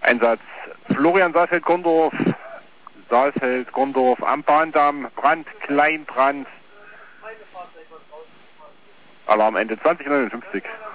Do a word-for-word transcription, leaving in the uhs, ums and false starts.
Einsatz Florian Saalfeld-Gondorf, Saalfeld-Gondorf am Bahndamm, Brand, Kleinbrand. Alarm Ende zwanzig neunundfünfzig.